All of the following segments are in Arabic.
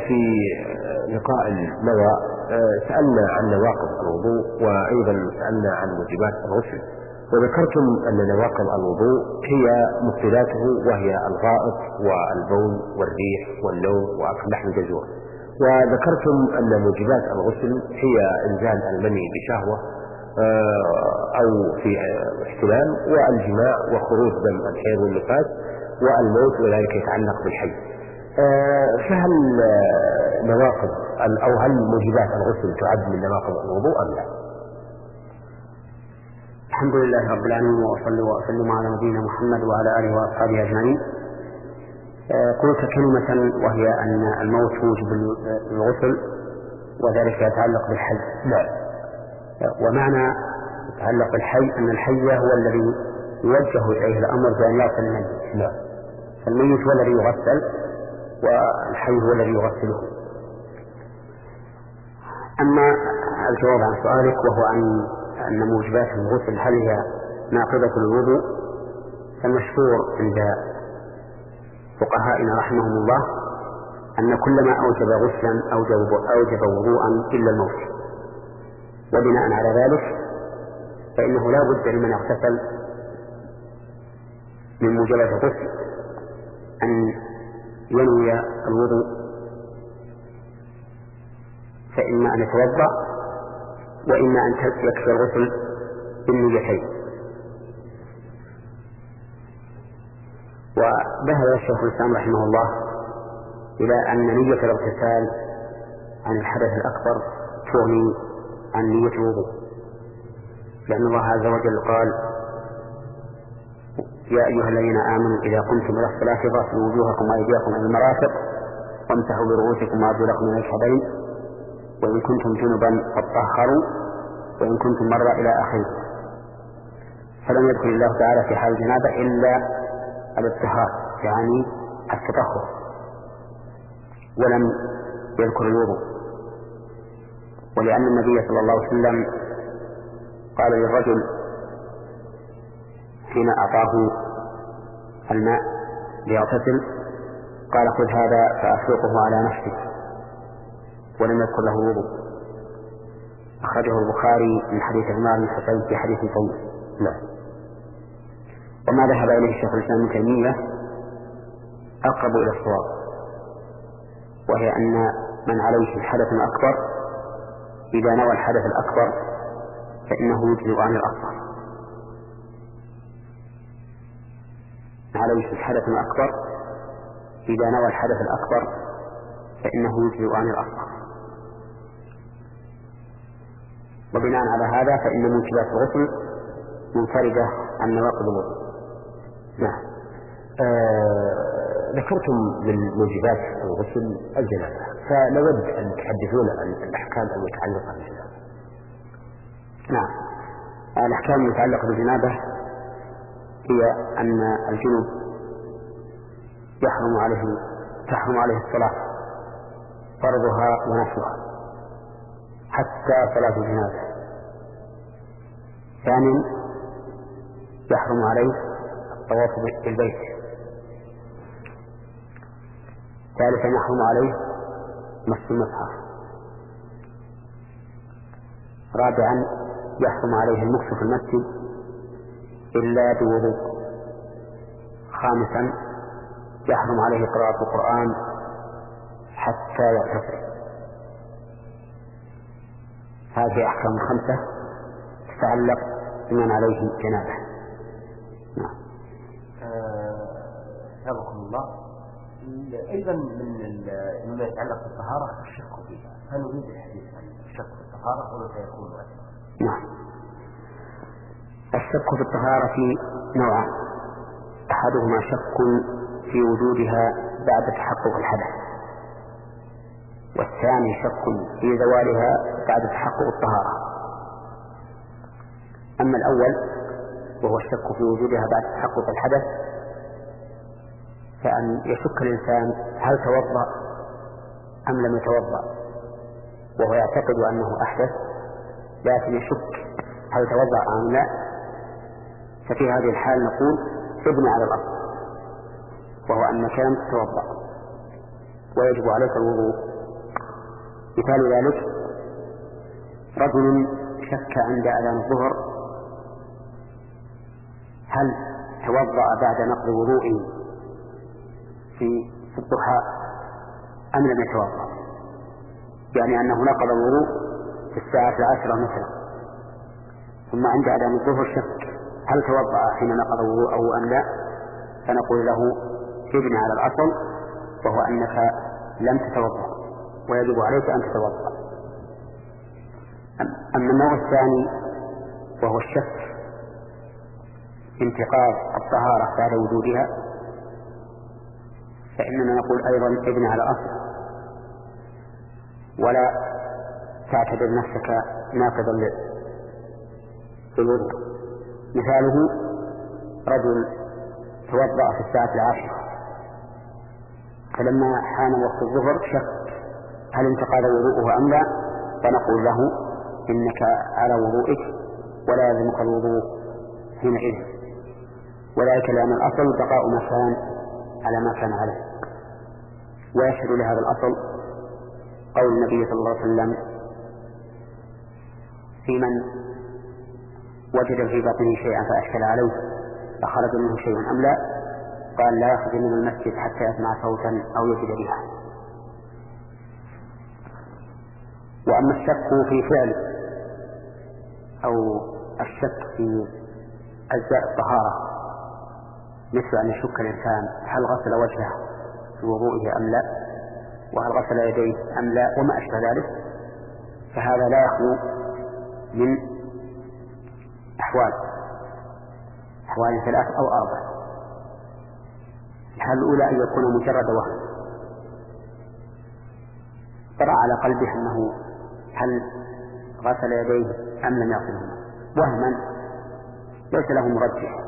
في لقاء المضى سألنا عن نواقض الوضوء، وأيضا سألنا عن موجبات الغسل، وذكرتم أن نواقض الوضوء هي مبطلاته، وهي الغائط والبول والريح والنوم وأكل لحم الجزور، وذكرتم أن موجبات الغسل هي إنزال المني بشهوة أو في احتلام، والجماع، وخروج دم الحيض والنفاس، والموت، وذلك يتعلق بالحي. فهل نواقض أو هل موجبات الغسل تعد من نواقض الوضوء أم لا؟ الحمد لله رب العالمين، وأصلي وأسلم على نبينا محمد وعلى آله وأصحابه أجمعين. قلت كلمة وهي أن الموت موجب الغسل، وذلك يتعلق بالحي. نعم. ومعنى يتعلق بالحي أن الحي هو الذي يوجه إليه الأمر بأن يغسل الميت. نعم. فالميت هو الذي يغسل، والحي هو الذي يغسله. أما الجواب عن سؤالك، وهو أن موجبات الغسل هل هي ناقضة للوضوء، فالمشهور عند فقهائنا رحمهم الله أن كل ما أوجب غسلا أوجب وضوءا إلا الموت. وبناء على ذلك فإنه لا بد لمن اغتسل من موجبات الغسل أن ينوي الوضوء، فإما أن يتوضأ وإما أن يكفي الغسل بالنيتين. وذهب الشيخ الإسلام رحمه الله إلى أن نية الاغتسال عن الحدث الأكبر تغني عن نية الوضوء، لأن الله عز وجل قال: يا أيها الذين آمنوا إذا قمتم إلى الصلاة فاغسلوا وجوهكم وأيديكم إلى المرافق وامسحوا برؤوسكم وأرجلكم إلى الكعبين وإن كنتم جنبا فاطهروا وإن كنتم مرضى إلى آخره. فلم يذكر الله تعالى في حال الجنابة إلا الطهارة، يعني التطهر، ولم يذكر الوضوء. ولأن النبي صلى الله عليه وسلم قال للرجل حين أعطاه الماء ليغتسل، قال: خذ هذا فأفرقه على نفسك، ولم يذكر له الوضوء. أخرجه البخاري من حديث عمار بن حسين في حديث طويل. نعم. وما ذهب إليه الشيخ الإسلام ابن تيمية أقرب إلى الصواب، وهي أن من عليه الحدث الأكبر إذا نوى الحدث الأكبر فإنه يجزئ عن الأصغر. عليه الحدث الأكبر إذا نوى الحدث الأكبر فإنه يجزئ عن الأصغر. وبناء على هذا فإن موجبات الغسل منفردة عن نواقض الوضوء. نعم. ذكرتم من موجبات الغسل الجنابة، فنود أن تحدثونا عن الأحكام المتعلقة بالجنابة. نعم. الأحكام المتعلقة بالجنابة هي أن الجنوب تحرم عليه الصلاة فرضها ونفلها حتى صلاة الجنازة. ثانيا يحرم عليه الطواف بالبيت. ثالثا يحرم عليه مس المصحف. رابعا يحرم عليه المكث في المسجد إلا بوضوء. خامسا يحرم عليه قراءة القرآن حتى يغتسل. هذه أحكام خمسة تتعلق بمن عليه جنابة. نعم. حفظكم الله. أيضا مما يتعلق بالطهارة الشك فيها، هل نريد الحديث عن الشك في الطهارة ولا سيكون أكثر؟ نعم. الشك في الطهارة نوعان: أحدهما شك في وجودها بعد تحقق الحدث، والثاني شك في زوالها بعد تحقق الطهارة. أما الأول وهو الشك في وجودها بعد تحقق الحدث، فأن يشك الإنسان هل توضأ أم لم يتوضأ وهو يعتقد أنه أحدث، لكن يشك هل توضأ أم لا، ففي هذه الحال نقول ابني على الأصل، وهو أنك لم تتوضأ ويجب عليك الوضوء مثال ذلك رجل شك عند أذان الظهر هل توضأ بعد نقض وضوئه في الضحى أم لم يتوضأ، يعني أنه نقض الوضوء في الساعة 10 مثلا، ثم عند أذان الظهر شك هل توضأ حين نقض وضوءه أم لا، فنقول له ابني على الأصل وهو أنك لم تتوضأ ويجب عليك أن تتوضأ. أما النوع الثاني وهو الشك في انتقاض الطهارة بعد وجودها، فإننا نقول أيضا ابني على الأصل ولا تعتبر نفسك ناقضا للوضوء. مثاله رجل توضأ في الساعة 10 فلما حان وقت الظهر شك هل انتقض وضوءه أم لا، فنقول له إنك على وضوئك ولا يلزمك الوضوء حينئذ، وذلك لأن الأصل بقاء ما كان على ما كان عليه. ويشهد لهذا الأصل قول النبي صلى الله عليه وسلم في من وجد في بطنه شيئا فأشكل عليه فخرج منه شيء أم لا، قال لا يخرج من المسجد حتى يسمع صوتا أو يجد ريحا. وأما الشك في فعل أو الشك في أجزاء الطهارة مثل أن يشك الإنسان هل غسل وجهه في وضوئه أم لا، وهل غسل يديه أم لا، وما أشبه ذلك، فهذا لا يخلو من أحوال 3 أو 4. الحالة الأولى أن يكون مجرد وهم، طرأ على قلبه أنه هل غسل يديه أم لم يغسلهما، وهما ليس له مرجح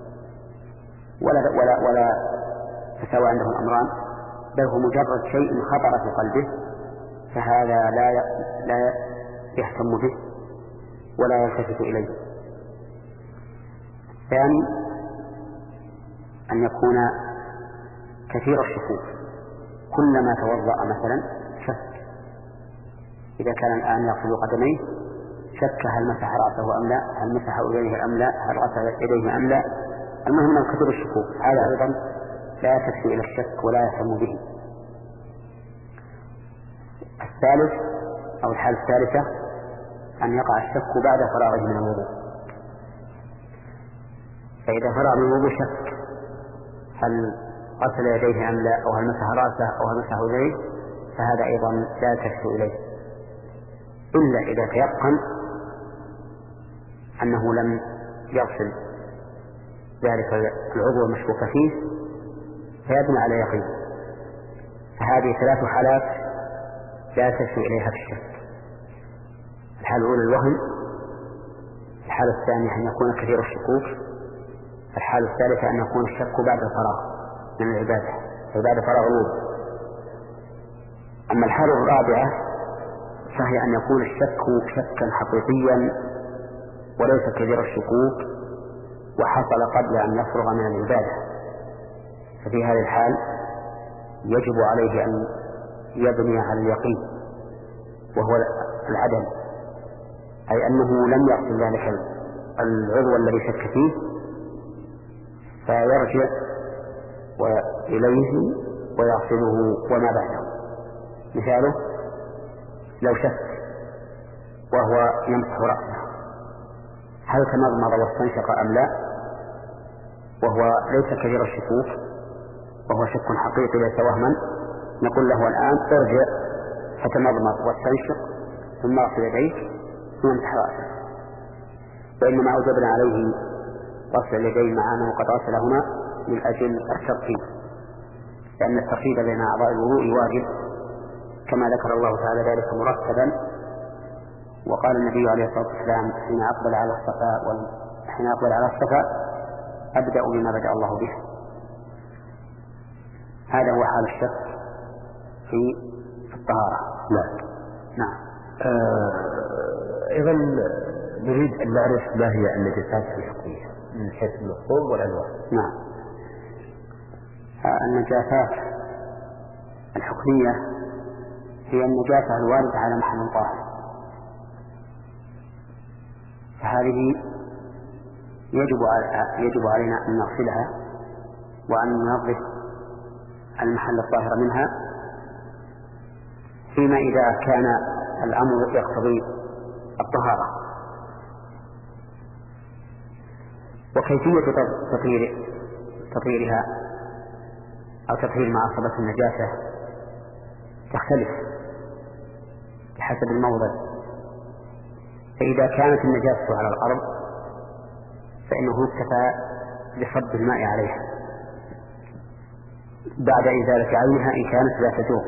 ولا تساوى عنده الأمران، بل هو مجرد شيء خطر في قلبه، فهذا لا يهتم به ولا يلتفت إليه. الثاني أن يكون كثير الشكوك، كلما توضأ مثلا شك، إذا كان الآن يغسل قدميه شك هل مسح رأسه أم لا، هل مسح يديه أم لا، هل غسل يديه أم لا، المهم أن كثير الشكوك هذا أيضا لا يلتفت إلى الشك ولا يهتم به. الثالث أو الحالة الثالثة أن يقع الشك بعد فراغه من الوضوء، فإذا فرغ من الوضوء شك هل غسل يديه أم لا، أو هل مسح رأسه أو هل مسح يديه، فهذا أيضا لا يلتفت إليه إلا إذا تيقن أنه لم يغسل ذلك العضو المشكوك فيه فيبنى على يقين. فهذه 3 حالات لا يلتفت إليها في الشك. الحالة الأولى الوهم، الحالة الثانية أن يكون كثير الشكوك، الحالة الثالثة أن يكون الشك بعد الفراغ من العبادة بعد فراغ الوضوء. أما الحالة الرابعة فهي أن يكون الشك شكا حقيقيا وليس كثير الشكوك وحصل قبل أن يفرغ من العبادة، ففي هذه الحال يجب عليه أن يبني على اليقين وهو العدم، أي أنه لم يغسل ذلك العضو الذي شك فيه، فيرجع إليه ويغسله وما بعده. مثاله لو شك وهو يمسح رأسه هل تمضمض واستنشق أم لا، وهو ليس كثير الشكوك وهو شك حقيقي ليس وهما، نقول له الآن ارجع فتمضمض واستنشق ثم اغسل يديك ثم امسح رأسه، وإنما أوجبنا عليه غسل اليدين مع أنه قد غسلهما من أجل الترتيب، لأن الترتيب بين أعضاء الوضوء واجب كما ذكر الله تعالى ذلك مرتبا. وقال النبي عليه الصلاة والسلام حين أقبل على الصفا أبدأ بما بدأ الله به. هذا هو حال الشك في الطهارة. نعم. أيضا نريد أن نعرف ما هي النجاسات الحكمية من حيث المفهوم والأنواع. نعم. النجاسات الحكمية هي النجاسة الواردة على محل طاهر، فهذه يجب علينا أن نغسلها وأن ننظف المحل الطاهر منها، فيما إذا كان الأمر يقتضي الطهارة. وكيفية تطهيرها أو تطهير ما أصابته النجاسة تختلف بحسب الموضع. فإذا كانت النجاسة على الأرض فإنه اكتفى بصب الماء عليها بعد إزالة عينها إن كانت لا تجوز،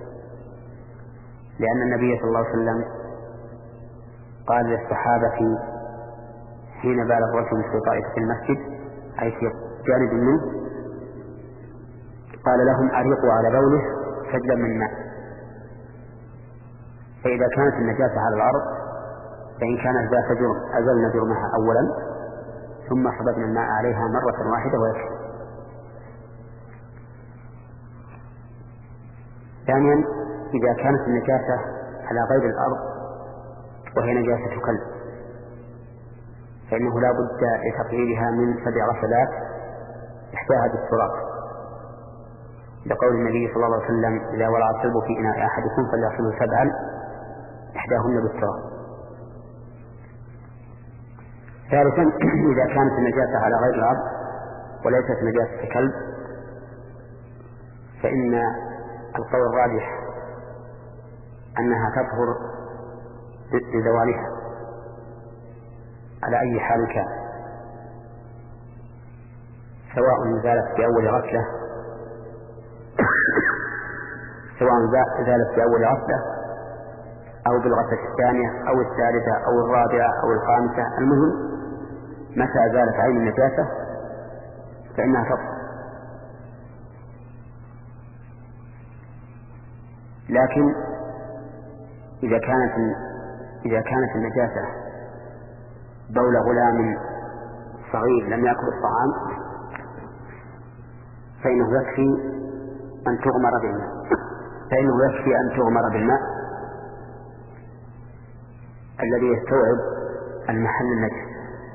لأن النبي صلى الله عليه وسلم قال للصحابة حين بال الرجل في طائفة المسجد أي في جانب منه قال لهم أريقوا على بوله سجلا من ماء. فإذا كانت النجاسة على الأرض فإن كانت ذات جرم أزلنا جرمها أولا ثم صببنا الماء عليها مرة واحدة ويكفي. ثانيا إذا كانت النجاسة على غير الأرض وهي نجاسة كلب فإنه لا بد لتطهيرها من 7 غسلات إحداها بالتراب، لقول النبي صلى الله عليه وسلم إذا ولع الكلب في إناء أحدكم فليغسله 7 إحداهن بالتراب. ثالثا إذا كانت النجاسة على غير الأرض وليست نجاسة كلب فإن القول الراجح أنها تطهر بزوالها على أي حال كان، سواء زالت في أول غسلة أو بالغسلة الثانية أو الثالثة أو الرابعة أو الخامسة، المهم متى زالت عين النجاسة فإنها تطهر. لكن إذا كانت النجاسة بول غلام صغير لم يأكل الطعام فإنه يكفي أن تغمر بالماء الذي يستوعب المحل النجس،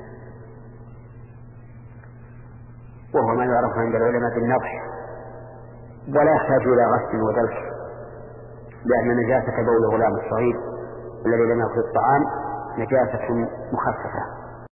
وهو ما يعرف عند العلماء بالنضح، ولا يحتاج إلى غسل ودلك، لأن نجاسة بول غلام الصغير الذي لم يأكل الطعام نجاسة مخففة.